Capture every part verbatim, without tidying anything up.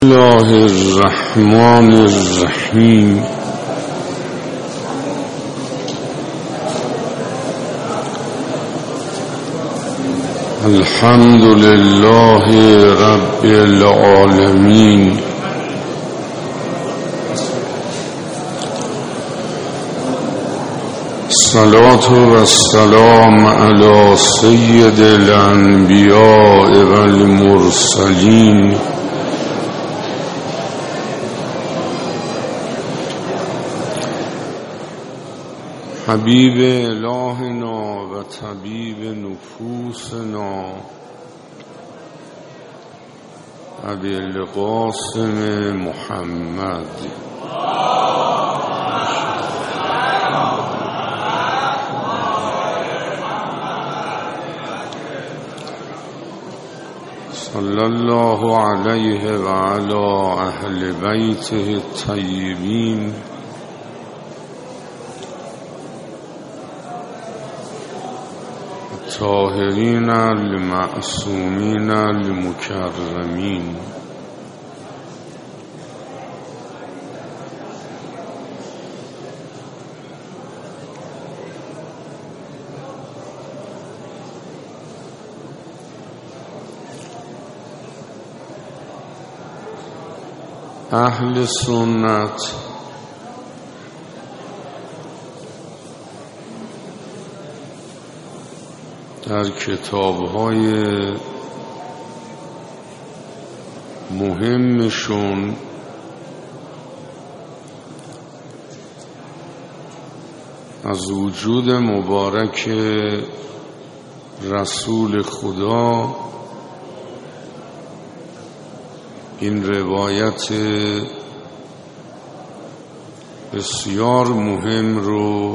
الله الرحمن الرحیم. الحمد لله رب العالمین. الصلاة والسلام علی سید الانبیاء والمرسلین حبیب الهنا و طبیب نفوسنا ابی القاسم محمد صلی الله علیه و علی اهل بیته الطیبین الطاهرین المعصومین المکرمین. اهل سنت در کتاب‌های مهمشون از وجود مبارک رسول خدا این روایت بسیار مهم رو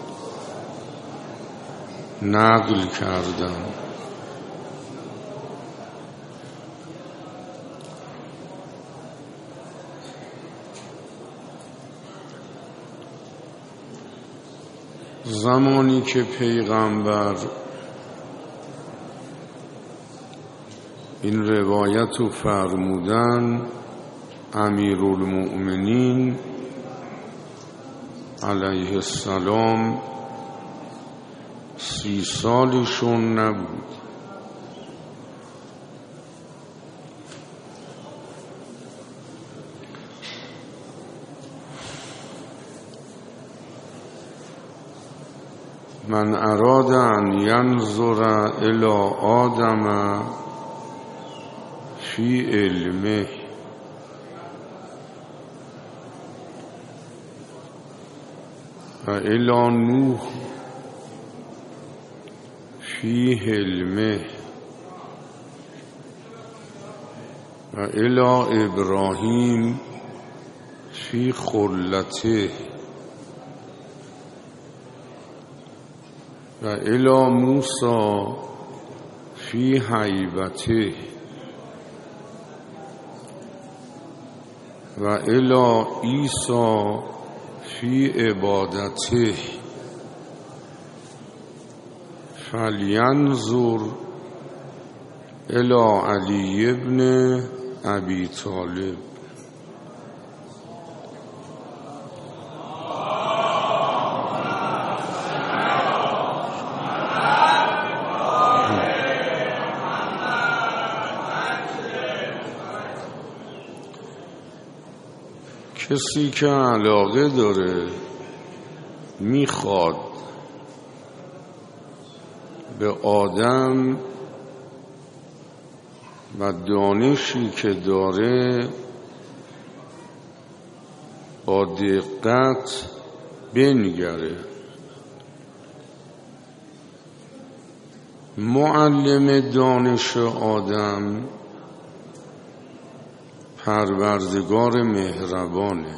نقل کردم. زمانی که پیغمبر این روایت رو فرمودن، امیرالمؤمنین علیه السلام سی سالشون نبود. من اراد ان ینظر الی آدم فی علمه و الی نوح فی حلمه و الی ابراهیم فی خلته و الی موسی فی هیبته و الی عیسی فی عبادته فلینظر الی علی ابن ابی طالب. کسی که علاقه داره میخواد به آدم و دانشی که داره با دقت بنگره، معلم دانش آدم پروردگار مهربانه.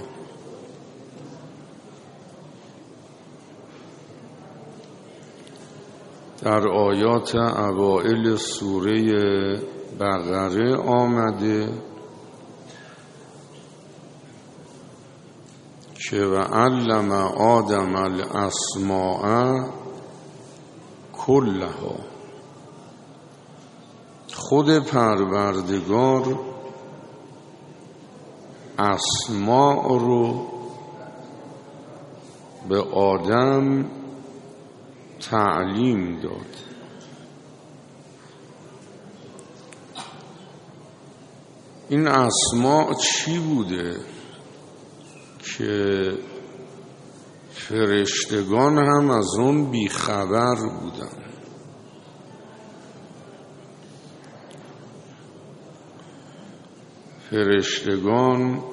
در آیات اوائل سوره بقره آمده که و علم آدم الاسماء کلها. خود پروردگار اسماء رو به آدم تعلیم داد. این اسماء چی بوده که فرشتگان هم از اون بیخبر بودن؟ فرشتگان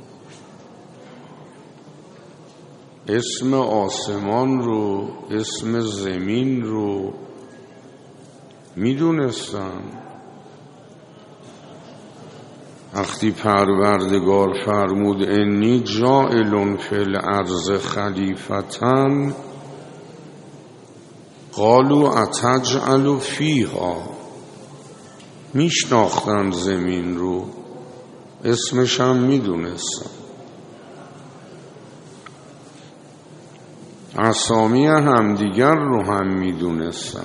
اسم آسمان رو، اسم زمین رو میدونستن. وقتی پروردگار فرمود انی جاعل فی الارض خلیفتن قالوا اتجعل فیها، میشناختن زمین رو، اسمش هم میدونستن، اسامی همدیگر رو هم میدونستن.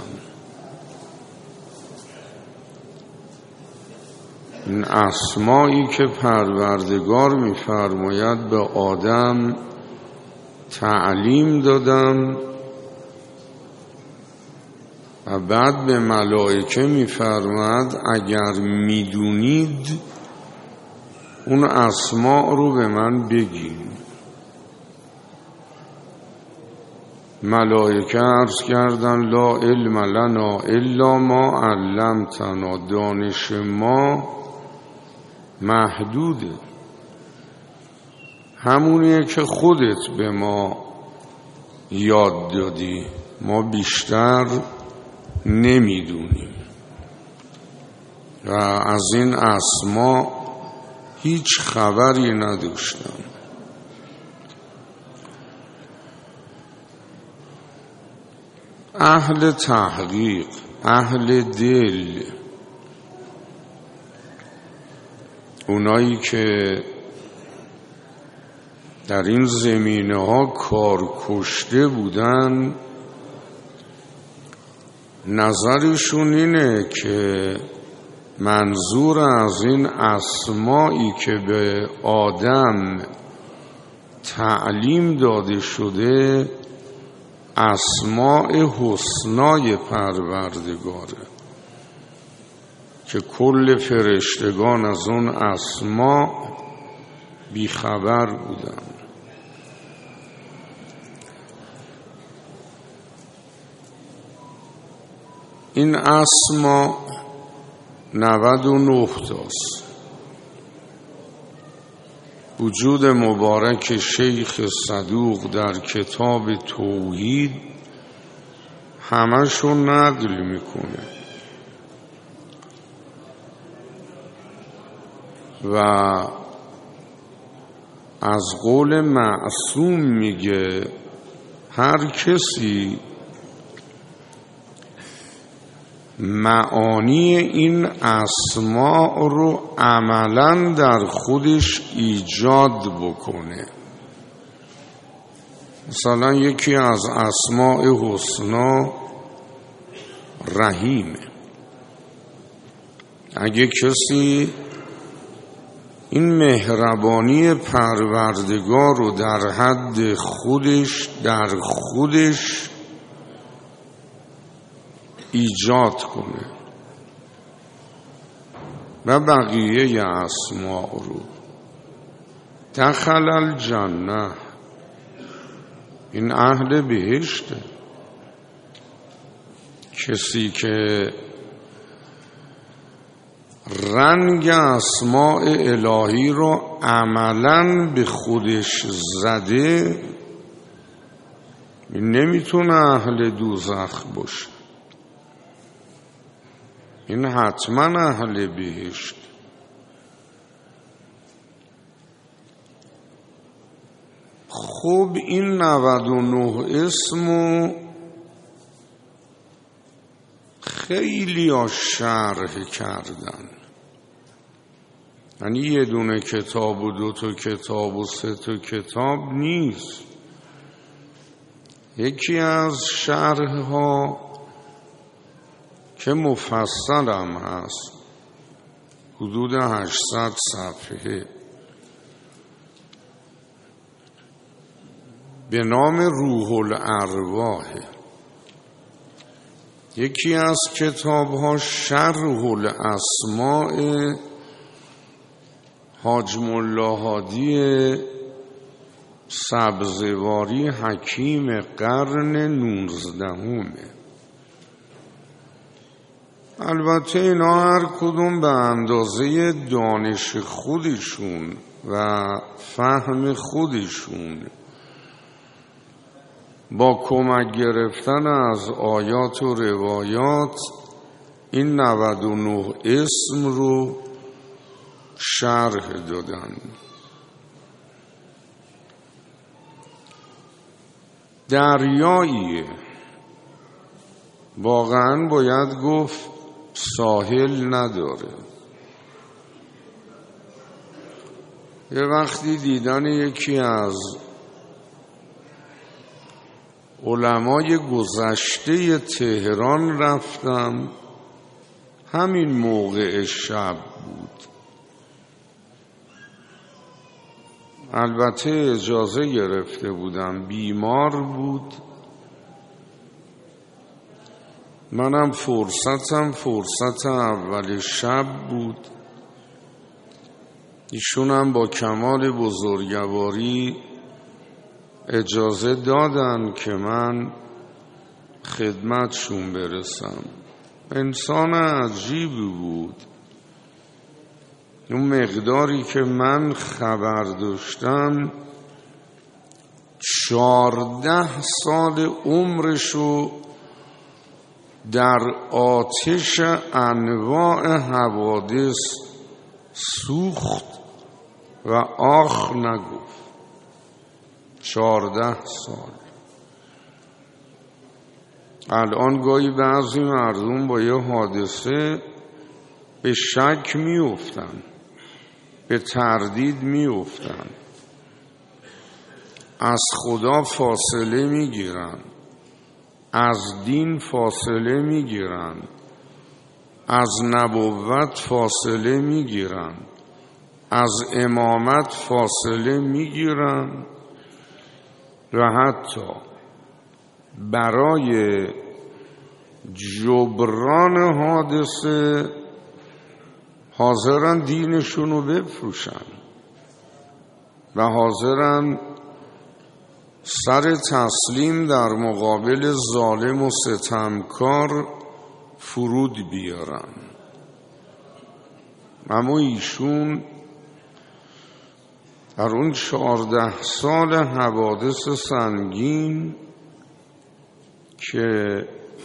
این اسمایی که پروردگار میفرماید به آدم تعلیم دادم و بعد به ملائکه میفرماید اگر میدونید اون اسما رو به من بگین. ملائکه عرض کردن لا علم لنا الا ما علمتنا، دانش ما محدوده، همونیه که خودت به ما یاد دادی، ما بیشتر نمیدونیم. و از این اسما هیچ خبری نداشتم. اهل تحقیق، اهل دل، اونایی که در این زمینه ها کار کشته بودن، نظرشون اینه که منظور از این اسمایی که به آدم تعلیم داده شده اسماء حسنای پروردگاره که کل فرشتگان از اون اسما بیخبر بودن. این اسما نود و نه تاست. وجود مبارک شیخ صدوق در کتاب توحید همشون نقل میکنه و از قول معصوم میگه هر کسی معانی این اسماء رو عملاً در خودش ایجاد بکنه. مثلا یکی از اسماء حسنا رحیمه. اگه کسی این مهربانی پروردگار رو در حد خودش در خودش ایجاد کنه و بقیه اسماء رو، دخل الجنه، این اهل بهشته. کسی که رنگ اسماء الهی رو عملاً به خودش زده نمیتونه اهل دوزخ باشه، این حتما اهل بهشت. خب این نود و نه اسمو خیلی ها شرح کردن، یعنی یه دونه کتاب و دو تا کتاب و سه تا کتاب نیست. یکی از شرح ها که مفصل هم هست، حدود هشتصد صفحه، به نام روح الارواح. یکی از کتاب‌ها شرح الاسماء حاج ملا هادی سبزواری حکیم قرن نوزدهمه. البته اینا هر کدوم به اندازه دانش خودشون و فهم خودشون با کمک گرفتن از آیات و روایات این نود و نه اسم رو شرح دادن. دریاییه، واقعا باید گفت ساحل نداره. یه وقتی دیدن یکی از علمای گذشته تهران رفتم، همین موقع شب بود. البته اجازه گرفته بودم، بیمار بود، منم فرصتم فرصت اول شب بود. ایشونم با کمال بزرگواری اجازه دادن که من خدمتشون برسم. انسان عجیبی بود. اون مقداری که من خبر داشتم چهارده سال عمرشو در آتش انواع حوادث سوخت و آخ نگفت. چهارده سال. الان گاهی بعضی مردم با یه حادثه به شک می افتن، به تردید می افتن، از خدا فاصله می گیرن، از دین فاصله می گیرن، از نبوت فاصله می گیرن، از امامت فاصله می گیرن و حتی برای جبران حادثه حاضرن دینشونو بفروشن و حاضرن سر تسلیم در مقابل ظالم و ستمکار فرود بیارن. اما ایشون در اون چهارده سال حوادث سنگین که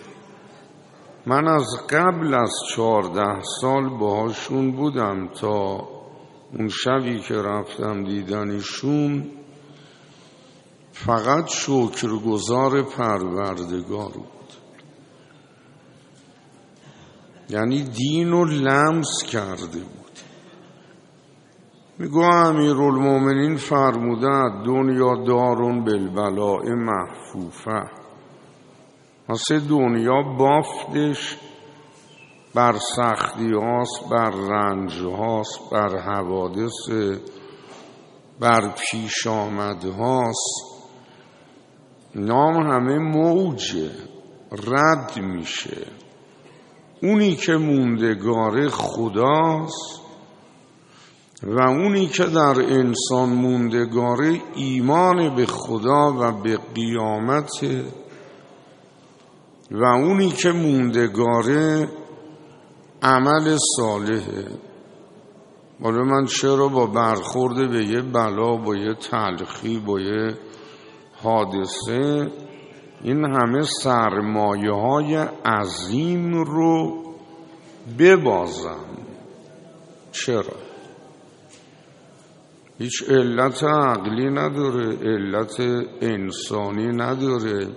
من از قبل از چهارده سال باهاشون بودم تا اون شبی که رفتم دیدنشون، فقط شکرگزار پروردگار بود. یعنی دین رو لمس کرده بود. میگو امیرالمومنین فرموده دنیا دارون بالبلاء محفوفه. واسه دنیا بافتش بر سختی هاست، بر رنج هاست، بر حوادث، بر پیش آمد هاست. نام همه موجه، رد میشه. اونی که موندگار خداست و اونی که در انسان موندگار ایمان به خدا و به قیامت و اونی که موندگاره عمل صالحه. حالا من چرا با برخورد به یه بلا، با یه تلخی، با یه حادثه این همه سرمایه های عظیم رو ببازم؟ چرا؟ هیچ علت عقلی نداره، علت انسانی نداره،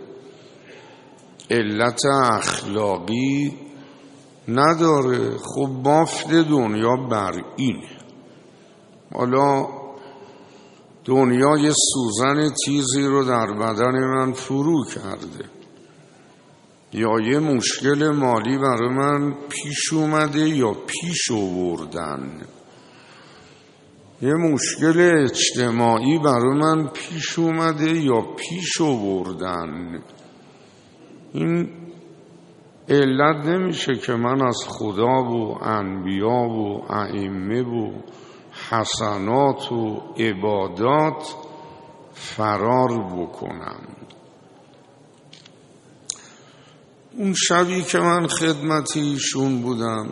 علت اخلاقی نداره. خب بافت دنیا بر اینه. حالا دنیا یه سوزن تیزی رو در بدن من فرو کرده، یا یه مشکل مالی برای من پیش اومده یا پیش آوردن، یه مشکل اجتماعی برای من پیش اومده یا پیش آوردن. این علت نمیشه که من از خدا و انبیا و ائمه و حسنات و عبادات فرار بکنم. اون شبی که من خدمت ایشون بودم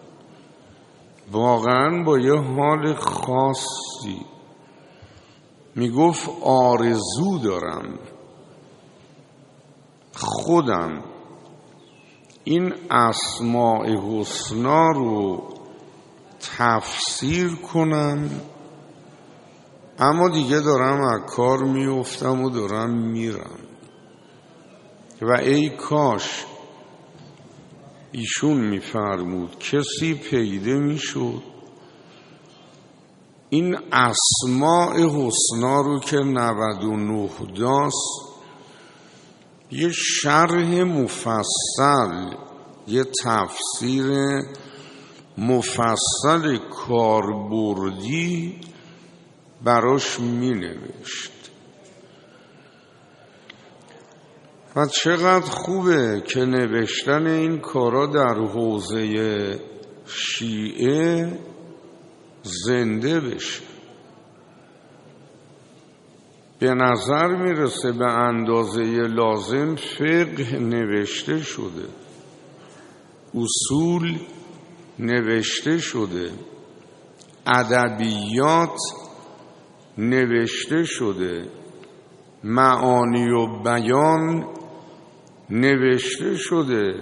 واقعا با یه حال خاصی میگفت آرزو دارم خودم این اسماء حسنا رو تفسیر کنم، اما دیگه دارم از کار میافتم و دارم میرم و ای کاش ایشون میفرمود کسی پیدا میشد این اسماء حسنا رو که نود و نه داست یه شرح مفصل، یه تفسیر مفصل کاربردی براش می نوشت. و چقدر خوبه که نوشتن این کارا در حوزه شیعه زنده بشه. به نظر میرسه به اندازه لازم فقه نوشته شده، اصول نوشته شده، ادبیات نوشته شده، معانی و بیان نوشته شده،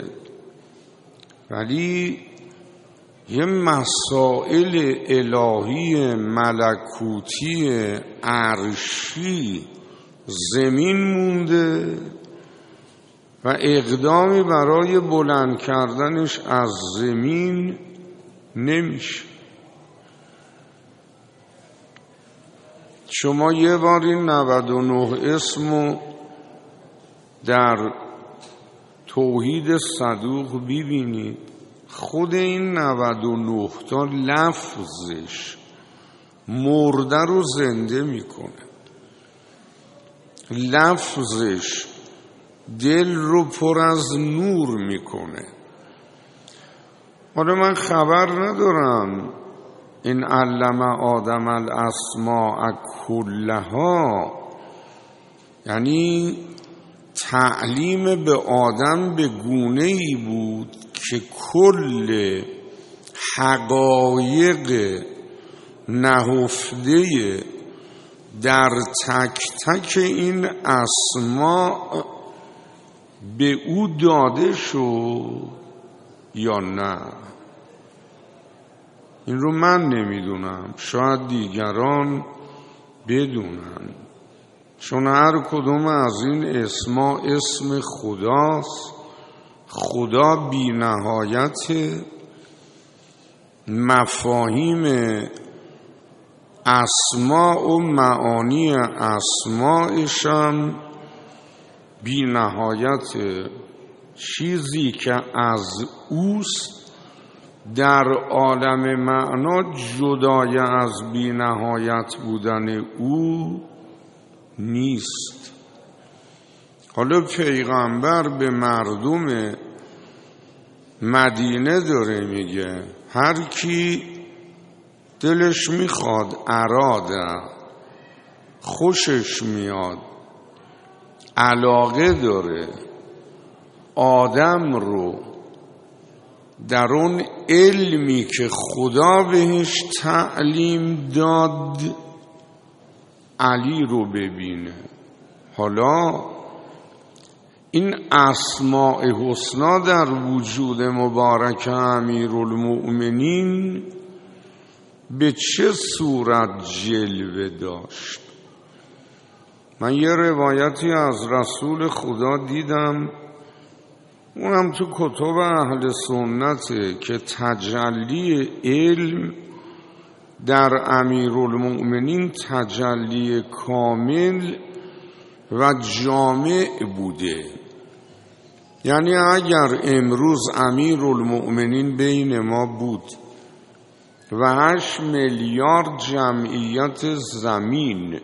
ولی یه مسائل الهی ملکوتی عرشی زمین مونده و اقدامی برای بلند کردنش از زمین نمیشه. شما یه بار این نود و نه اسمو در توحید صدوق ببینید، خود این نود و نه تا لفظش مرده رو زنده میکنه، لفظش دل رو پر از نور میکنه. حالا من خبر ندارم این علم آدم الاسماء کلها یعنی تعلیم به آدم به گونه‌ای بود که کل حقایق نهفته در تک تک این اسماء به او داده شد یا نه. این رو من نمیدونم، شاید دیگران بدونن، چون هر کدوم از این اسما اسم خداست. خدا بی نهایت، مفاهیم اسما و معانی اسمایشم بی نهایت، چیزی که از اوست در عالم معنا جدای از بی نهایت بودن او نیست. حالا پیغمبر به مردم مدینه داره میگه هر کی دلش میخواد، اراده، خوشش میاد، علاقه داره آدم رو در اون علمی که خدا بهش تعلیم داد علی رو ببینه. حالا این اسماء حسنا در وجود مبارک امیرالمؤمنین به چه صورت جلوه داشت؟ من یه روایتی از رسول خدا دیدم، اونم تو کتب اهل سنته، که تجلی علم در امیرالمؤمنین تجلی کامل و جامع بوده. یعنی اگر امروز امیرالمؤمنین بین ما بود و هشت میلیارد جمعیت زمین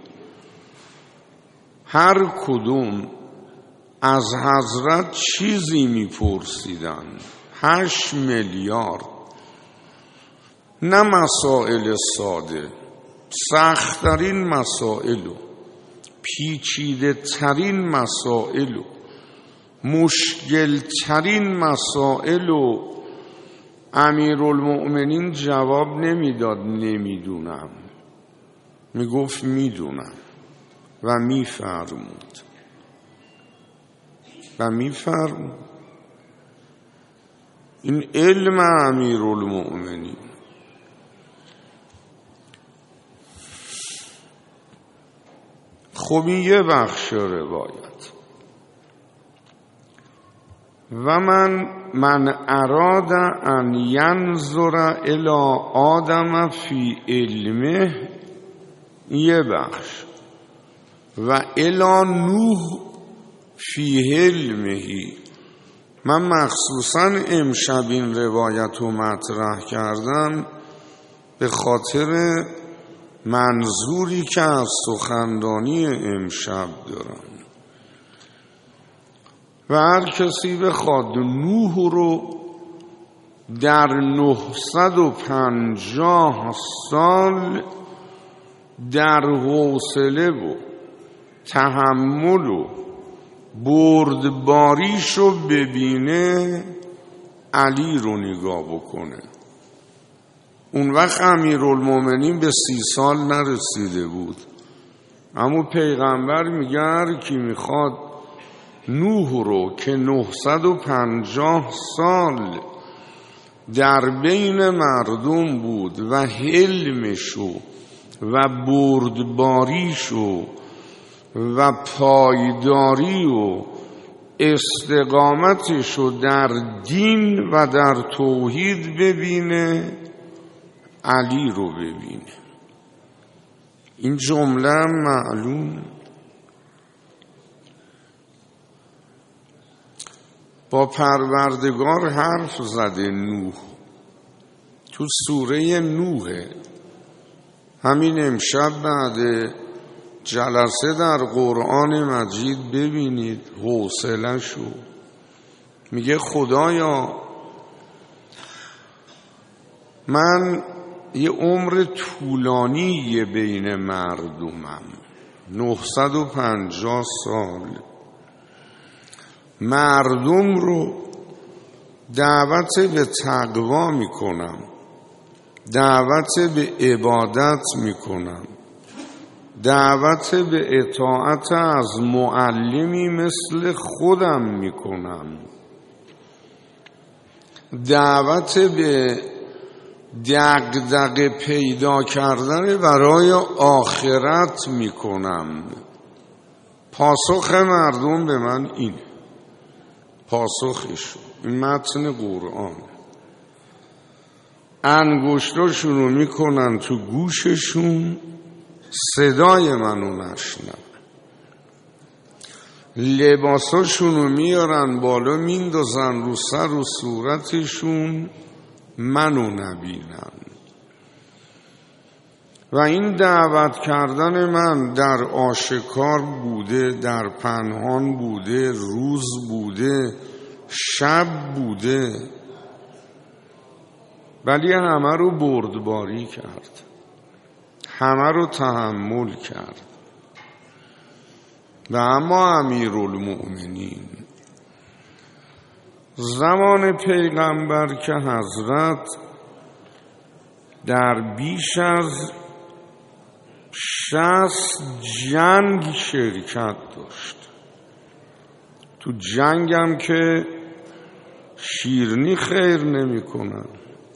هر کدوم از حضرت چیزی میپرسیدن. هشت میلیارد، نه مسائل ساده، سخت‌ترین مسائل و پیچیده ترین مسائل و مشکل ترین مسائل و امیرالمؤمنین جواب نمیداد نمیدونم، میگفت میدونم و میفرمود و میفرمود. این علم امیرالمؤمنین. خب این یه بخش روایت. و من من اراد ان ینظر الی آدم فی علمه، یه بخش. و الی نوح فی علمه. من مخصوصا امشب این روایت رو مطرح کردم به خاطر منظوری که از سخنرانی امشب دارم. و هر کسی بخواد نوح رو در نهصد و پنجاه سال در حوصله و تحمل و بردباریش رو ببینه، علی رو نگاه بکنه. اون وقت امیرالمؤمنین به سی سال نرسیده بود، اما پیغمبر میگه هر کی میخواد نوح رو که نهصد و پنجاه سال در بین مردم بود و حلمشو و بردباریشو و پایداری و استقامتشو در دین و در توحید ببینه، علی رو ببینه. این جمله معلوم. با پروردگار حرف زده نوح، تو سوره نوح. همین امشب بعد جلسه در قرآن مجید ببینید حوصله شو. میگه خدایا من یه عمر طولانی بین مردمم، نهصد و پنجاه سال، مردم رو دعوت به تقوا میکنم، دعوت به عبادت میکنم، دعوت به اطاعت از معلمی مثل خودم میکنم، دعوت به دغدغه پیدا کردن برای آخرت میکنم. پاسخ مردم به من اینه، پاسخشون. این متن قرآن. انگشتاشون رو میکنن تو گوششون، صدای منو نشنن. لباساشون رو میارن بالا میندازن رو سر و صورتشون، منو نبینن. و این دعوت کردن من در آشکار بوده، در پنهان بوده، روز بوده، شب بوده، ولی همه رو بردباری کرد، همه رو تحمل کرد. و اما امیرالمؤمنین زمان پیغمبر که حضرت در بیش از شصت جنگ شرکت داشت. تو جنگم که شیرنی خیر نمی کنن،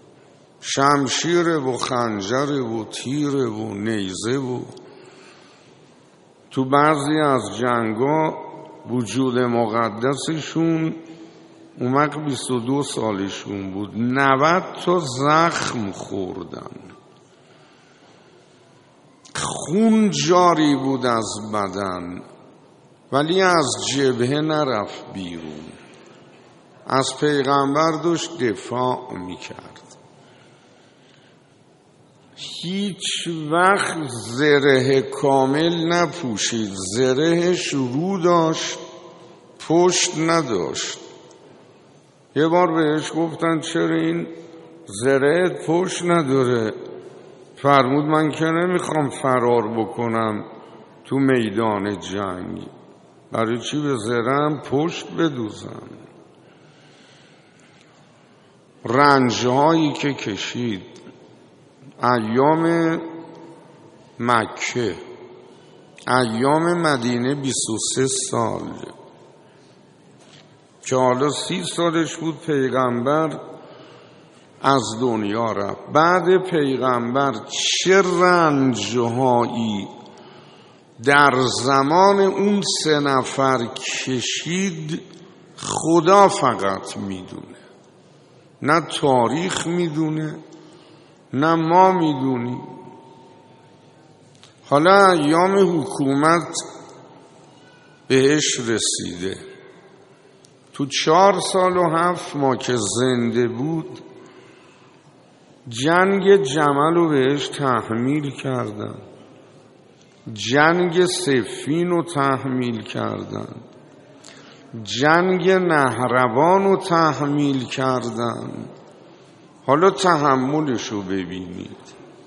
شمشیر و خنجر و تیر و نیزه و تو بعضی از جنگا وجود مقدسشون اومق بیست و دو سالشون بود، نود تا زخم خوردن، خون جاری بود از بدن، ولی از جبهه نرفت بیرون، از پیغمبر داشت دفاع میکرد. هیچ وقت زره کامل نپوشید، زرهش رو داشت پشت نداشت. یه بار بهش گفتن چرا این زرهت پشت نداره؟ فرمود من که نمیخوام فرار بکنم تو میدان جنگ، برای چی به زره‌ام پشت بدوزم؟ رنجهایی که کشید ایام مکه، ایام مدینه بیست و سه سال که حالا سی سالش بود پیغمبر از دنیا رفت. بعد پیغمبر چه رنجهایی در زمان اون سه نفر کشید خدا فقط میدونه، نه تاریخ میدونه نه ما میدونیم. حالا ایام حکومت بهش رسیده. تو چهار سال و هفت ماه که زنده بود جنگ جمل رو بهش تحمیل کردن، جنگ صفین رو تحمیل کردن، جنگ نهروان رو تحمیل کردن. حالا تحملش رو ببینید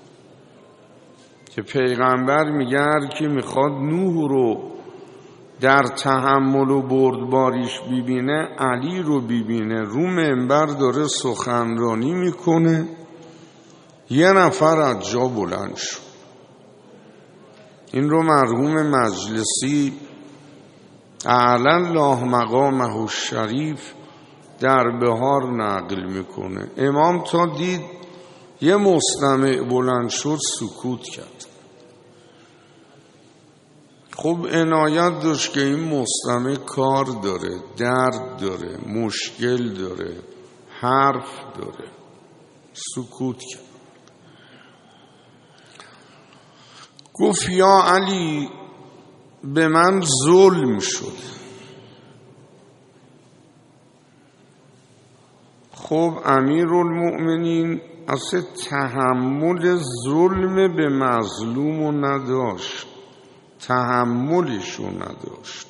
که پیغمبر میگه هر کی میخواد نوح رو در تحمل و بردباریش ببینه علی رو ببینه. رو منبر داره سخنرانی میکنه، یه نفر از جا بلند شد. این رو مرحوم مجلسی اعلی الله مقامه الشریف در بهار نقل میکنه. امام تا دید یه مستمع بلند شد سکوت کرد. خب عنایت داشت که این مستمع کار داره، درد داره، مشکل داره، حرف داره. سکوت کرد. گفت یا علی به من ظلم شد. خب امیرالمؤمنین اصلا تحمل ظلم به مظلومو نداشت، تحملشو نداشت.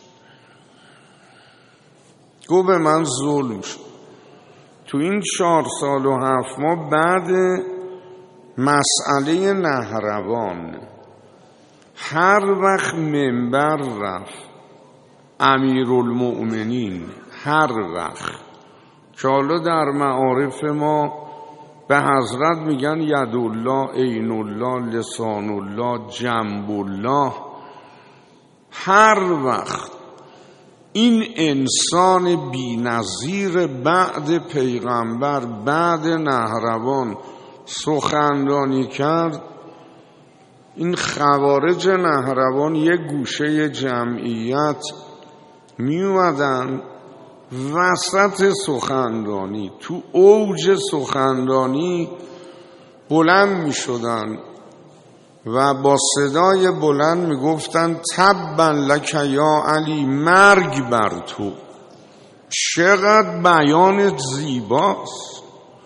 گفت به من ظلم شد. تو این چهار سال و هفت ماه بعد مسئله نهروان هر وقت منبر رفت امیرالمؤمنین، هر وقت که حالا در معارف ما به حضرت میگن یدالله، عین الله، لسان الله، جنب الله، هر وقت این انسان بی‌نظیر بعد پیغمبر بعد نهروان سخنرانی کرد، این خوارج نهروان یک گوشه جمعیت می اومدن وسط سخنرانی، تو اوج سخنرانی بلند می شدن و با صدای بلند می گفتن تبا لک یا علی، مرگ بر تو. چقدر بیانت زیباست.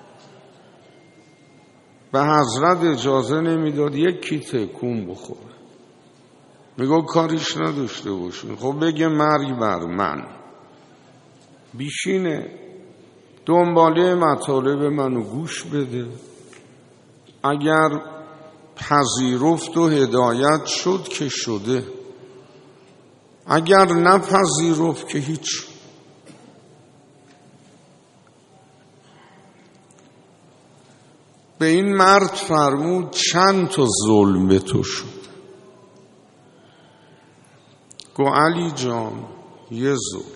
به حضرت اجازه نمیداد یکی تکون بخوره. میگو کاریش نداشته باشین، خب بگه مرگ بر من. بیشینه دنباله مطالب منو گوش بده، اگر پذیرفت و هدایت شد که شده، اگر نپذیرفت که هیچ. به این مرد فرمود چند تا ظلم به تو شد؟ گو علی جان یه ظلم.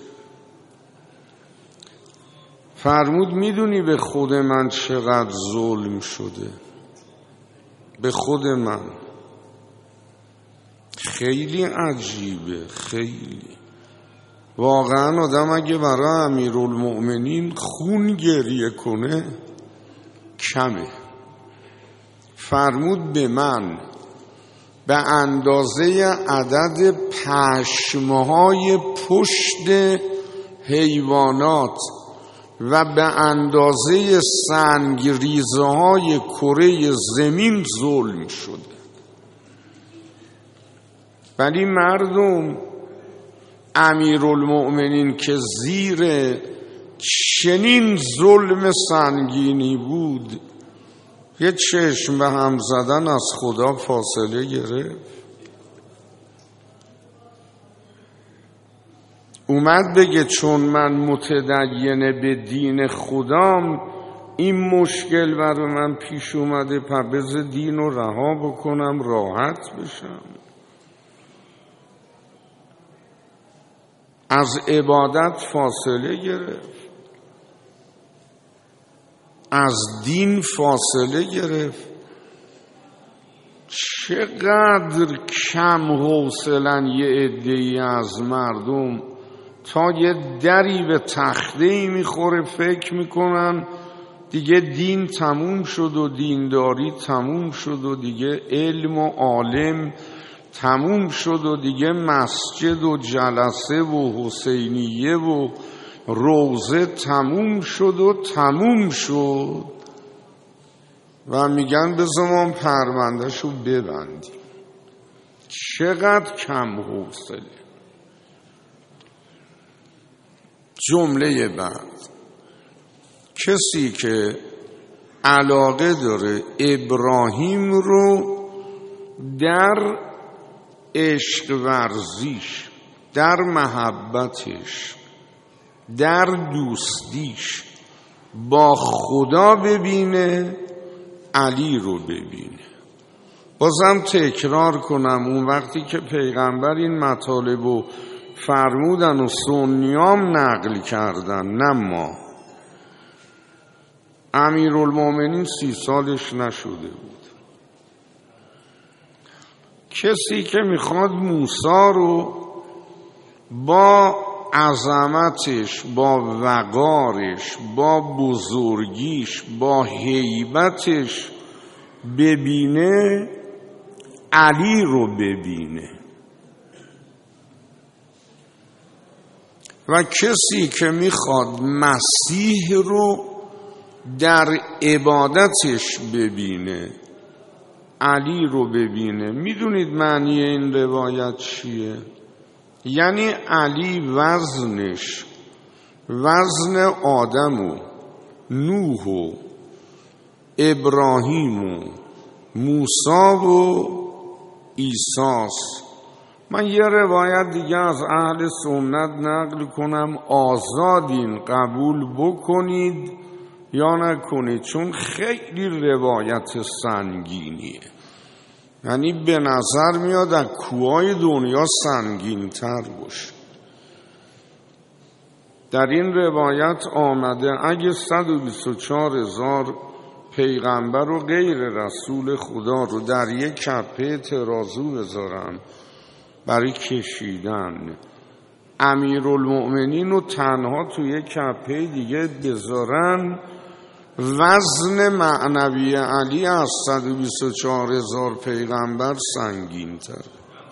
فرمود میدونی به خود من چقدر ظلم شده؟ به خود من خیلی عجیبه، خیلی واقعا آدم اگه برای امیرالمؤمنین خون گریه کنه کمه. فرمود به من به اندازه عدد پشمهای پشت حیوانات و به اندازه سنگریزه های کره زمین ظلم شده. ولی مردم امیرالمؤمنین که زیر چنین ظلم سنگینی بود، یه چشم به هم زدن از خدا فاصله گرفت. اومد بگه چون من متدینه به دین خدام، این مشکل برای من پیش اومده، پس دین رو رها بکنم راحت بشم. از عبادت فاصله گرفت، از دین فاصله گرفت. چقدر کم حوصلن یه عده‌ای از مردم، تا یه دری به تخته‌ای میخوره فکر میکنن دیگه دین تموم شد و دینداری تموم شد و دیگه علم و عالم تموم شد و دیگه مسجد و جلسه و حسینیه و روزه تموم شد و تموم شد و میگن بذار ما پروندهشو ببندیم. چقدر کم حوصله. جمله بعد، کسی که علاقه داره ابراهیم رو در عشق ورزیش، در محبتش، در دوستیش با خدا ببینه، علی رو ببینه. بازم تکرار کنم، اون وقتی که پیغمبر این مطالب رو فرمودن و سنیام نقل کردن، نه ما، امیرالمؤمنین سی سالش نشده بود. کسی که میخواد موسی رو با عظمتش، با وقارش، با بزرگیش، با هیبتش ببینه، علی رو ببینه. و کسی که میخواد مسیح رو در عبادتش ببینه، علی رو ببینه. میدونید معنی این روایت چیه؟ یعنی علی وزنش وزن آدم و نوح و ابراهیم و موسی و عیسی. من یه روایت دیگه از اهل سنت نقل کنم، آزادین قبول بکنید یا نکنید، چون خیلی روایت سنگینیه. یعنی به نظر میاد از کوهای دنیا سنگین تر باشه. در این روایت آمده اگه صد و بیست و چهار هزار پیغمبر و غیر رسول خدا رو در یک کپه ترازو بذارن برای کشیدن، امیرالمؤمنین رو تنها توی یک کپه دیگه بذارن، وزن معنوی علی از صد و بیست و چهار هزار پیغمبر سنگین تر.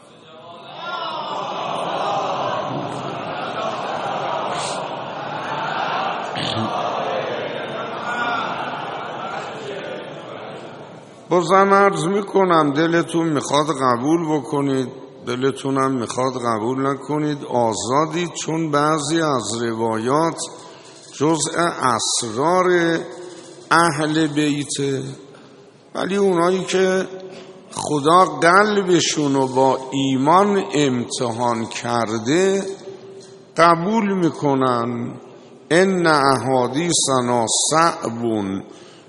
بازم عرض میکنم دلتون میخواد قبول بکنید، دلتونم میخواد قبول نکنید، آزادید، چون بعضی از روایات جزء اسرار اهل بیته. ولی اونایی که خدا قلبشون رو با ایمان امتحان کرده قبول میکنن. ان احادیثنا صعبون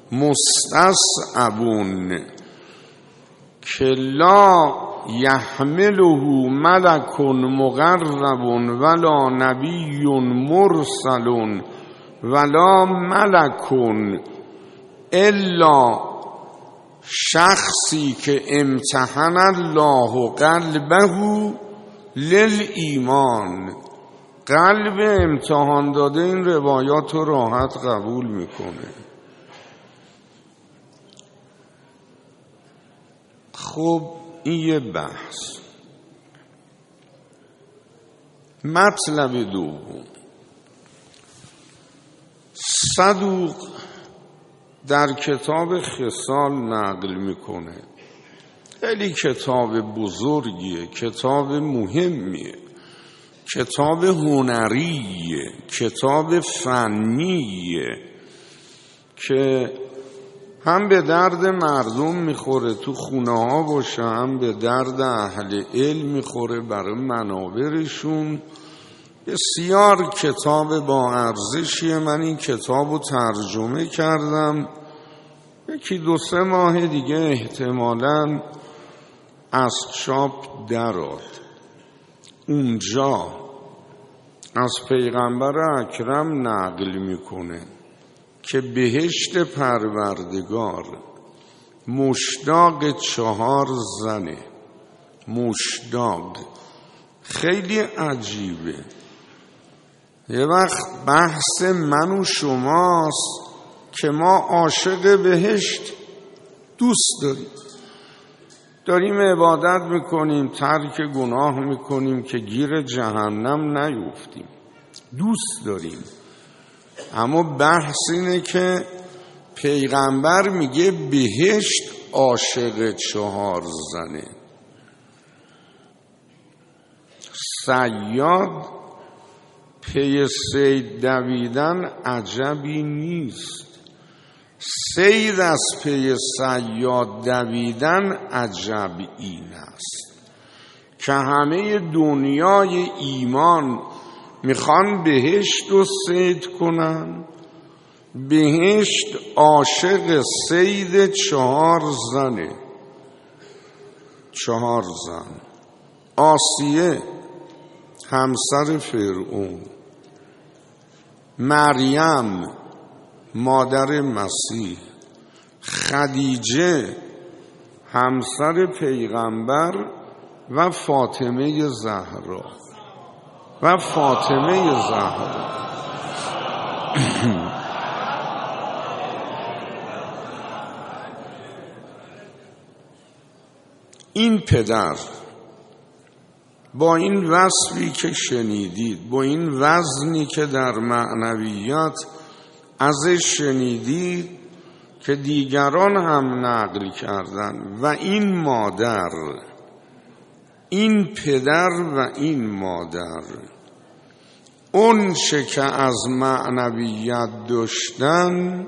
مستصعبون کلا یحمله ملک مقرب ولا نبی مرسل ولا ملک الا شخصی که امتحن الله قلبه للایمان. قلب امتحان داده این روایات رو راحت قبول میکنه. خب این یه بحث. مطلب دوم، صدوق در کتاب خصال نقل میکنه، خیلی کتاب بزرگیه، کتاب مهمیه، کتاب هنریه، کتاب فنیه که هم به درد مردم میخوره تو خونه ها باشه، هم به درد اهل علم میخوره برای منابرشون. بسیار کتاب با ارزشیه. من این کتاب رو ترجمه کردم، یکی دو سه ماه دیگه احتمالاً از چاپ درآد. اونجا از پیغمبر اکرم نقل میکنه که بهشت پروردگار مشتاق چهار زنه. مشتاق خیلی عجیبه. یه وقت بحث من و شماست که ما عاشق بهشت دوست داریم، داریم عبادت میکنیم، ترک گناه میکنیم که گیر جهنم نیفتیم، دوست داریم. اما بحث اینه که پیغمبر میگه بهشت عاشق چهار زنه. صیاد پی صید دویدن عجبی نیست، صید از پی صیاد دویدن عجب این است که همه دنیای ایمان میخوان بهشت رو صید کنن. بهشت عاشق صید چهار زنه. چهار زن: آسیه همسر فرعون، مریم مادر مسیح، خدیجه همسر پیغمبر و فاطمه زهرا و فاطمه زهرا. این پدر با این وصفی که شنیدید، با این وزنی که در معنویات ازش شنیدید که دیگران هم نقل کردن، و این مادر، این پدر و این مادر، اون چه که از معنویت داشتن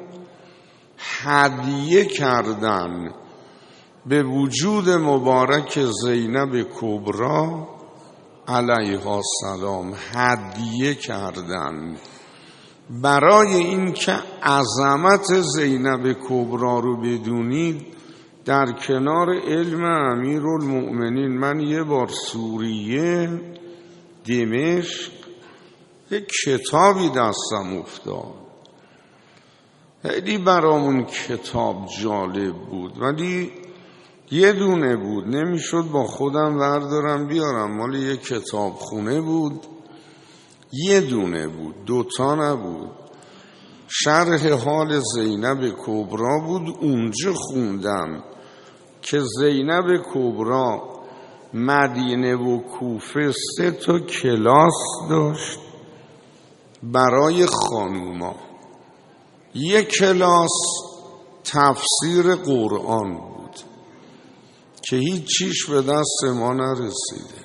هدیه کردن به وجود مبارک زینب کبری علیها السلام. هدیه کردن برای این که عظمت زینب کبری رو بدونید. در کنار علم امیرالمؤمنین من یه بار سوریه دمشق یک کتابی دستم افتاد، خیلی برامون کتاب جالب بود ولی یه دونه بود، نمیشد با خودم وردارم بیارم، مال یه کتاب خونه بود، یه دونه بود، دوتا نبود. شرح حال زینب کبری بود. اونجا خوندم که زینب کبری مدینه و کوفه سه تا کلاس داشت برای خانوما. یک کلاس تفسیر قرآن بود که هیچ چیش به دست ما نرسیده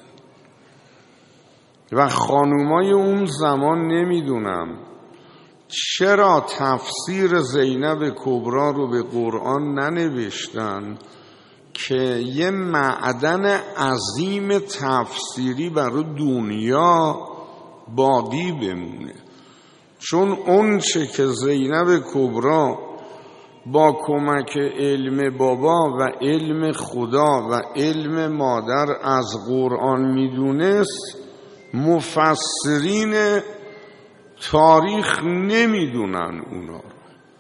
و خانومای اون زمان نمیدونم چرا تفسیر زینب کبری رو به قرآن ننوشتن که یه معدن عظیم تفسیری برای دنیا باقی بمونه. چون اون چه که زینب کبری با کمک علم بابا و علم خدا و علم مادر از قرآن میدونست، مفسرین تاریخ نمیدونن اونا رو.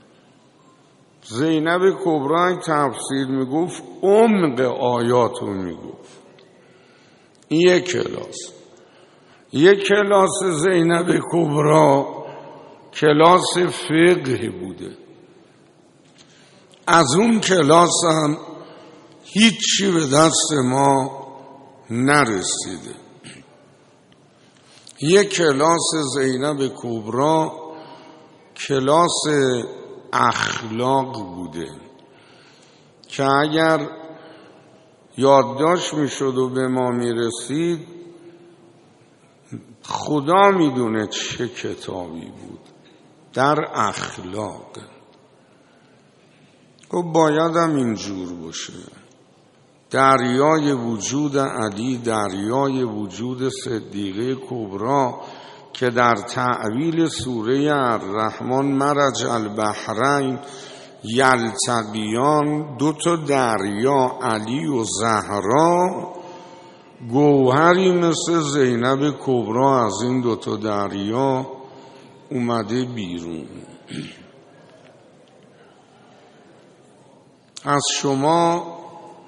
زینب کبری تفسیر میگفت، عمق آیات رو میگفت. یک کلاس یک کلاس زینب کبری کلاس فقه بوده. از اون کلاس هم هیچی به دست ما نرسیده. یک کلاس زینب کبری کلاس اخلاق بوده که اگر یادداشت میشد و به ما میرسید خدا میدونه چه کتابی بود در اخلاق. و بایدم اینجور باشه. دریای وجود علی، دریای وجود صدیقه کبری که در تعویل سوره الرحمن مرج البحرین یلتقیان، دو تا دریا علی و زهرا، گوهری مثل زینب کبری از این دو تا دریا اومده بیرون. از شما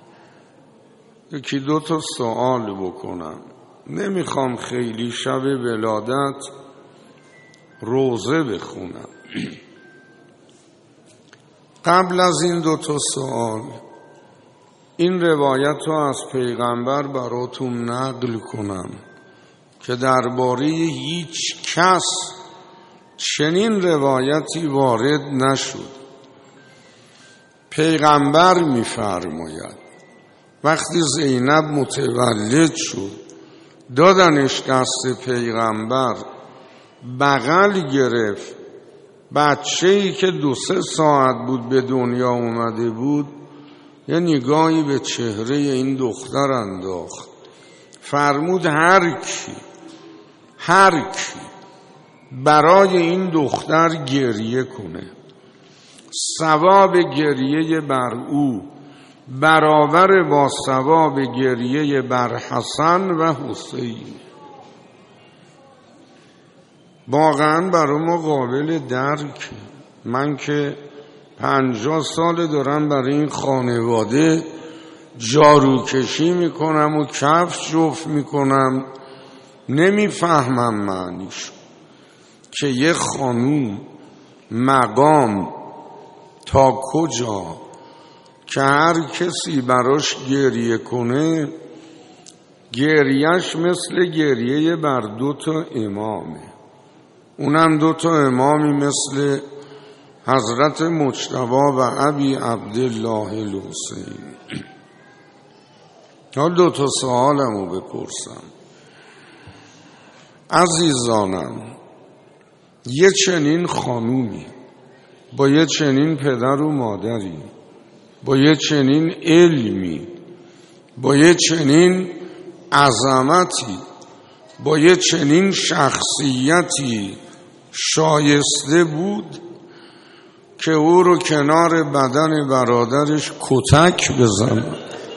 یکی دو تا سوال بکنم. نمیخوام خیلی شب ولادت روزه بخونم. قبل از این دو تا سوال این روایت رو از پیغمبر براتون نقل کنم که درباره هیچ کس چنین روایتی وارد نشد. پیغمبر می‌فرماید وقتی زینب متولد شد دادنش دست پیغمبر، بغل گرفت، بچه‌ای که دو سه ساعت بود به دنیا اومده بود یه نگاهی به چهره این دختر انداخت، فرمود هر کی هر کی برای این دختر گریه کنه ثواب گریه بر او برابر با ثواب گریه بر حسن و حسین. واقعا برای ما قابل درک. من که پنجاه سال دارم برای این خانواده جارو کشی میکنم و کفش جفت میکنم، نمیفهمم معنیش که یه خانوم مقام تا کجا که هر کسی براش گریه کنه گریهش مثل گریه بر دو تا امامه، اونم دو تا امامی مثل حضرت مجتبی و ابی عبدالله الحسین. حال دو تا سوالمو بپرسم. عزیزانم، یه چنین خانومی با یه چنین پدر و مادری، با یه چنین علمی، با یه چنین عظمتی، با یه چنین شخصیتی شایسته بود که او رو کنار بدن برادرش کتک بزنه؟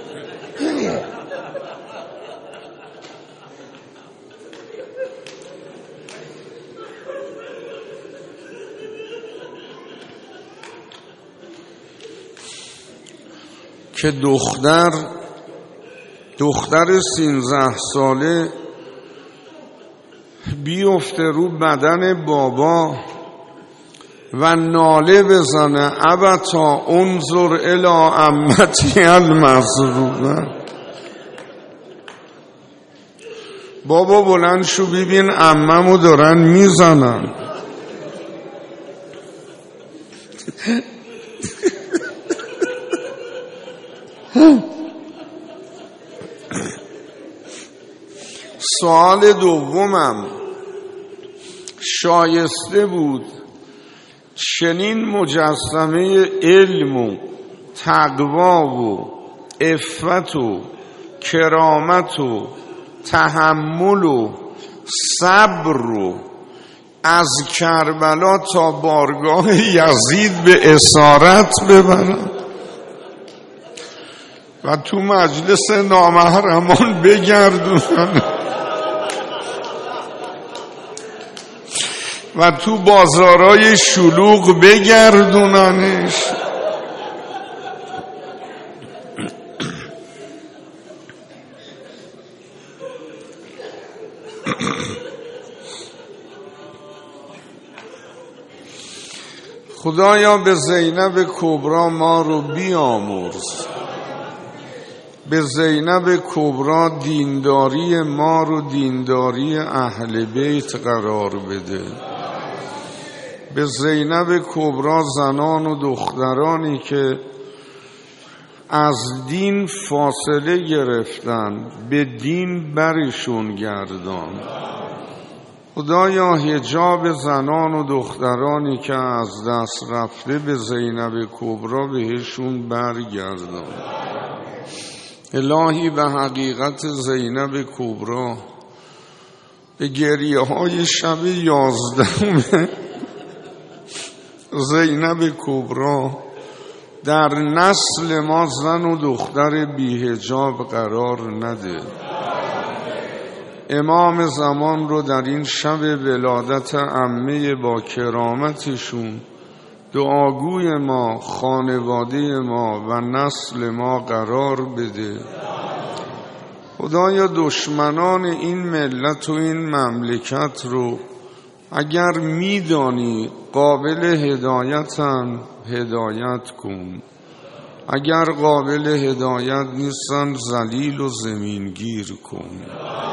که دختر دختر سینزده ساله بیفته رو بدن بابا و ناله بزنه ابتا انظر الی عمتی المظلومه. بابا بلند شو ببین عممو دارن میزنن. سوال دومم، شایسته بود چنین مجسمه علم و تقوا و عفت و کرامت و تحمل و صبر و از کربلا تا بارگاه یزید به اسارت ببرن و تو مجلس نامحرمان بگردونن و تو بازارای شلوغ بگردوننش. خدایا به زینب کبری ما رو بیامرز، به زینب کبری دینداری ما رو دینداری اهل بیت قرار بده. به زینب کبری زنان و دخترانی که از دین فاصله گرفتن به دین برشون گردان. خدایا حجاب زنان و دخترانی که از دست رفته به زینب کبری بهشون برگردان. الهی به حقیقت زینب کبری، به گریه های شب یازدهم زینب کبری در نسل ما زن و دختر بی‌حجاب قرار نده. امام زمان رو در این شب ولادت عمه با کرامتشون دعاگوی ما، خانواده ما و نسل ما قرار بده. خدایا دشمنان این ملت و این مملکت رو اگر میدانی قابل هدایتن هدایت کن، اگر قابل هدایت نیستن ذلیل و زمینگیر کن.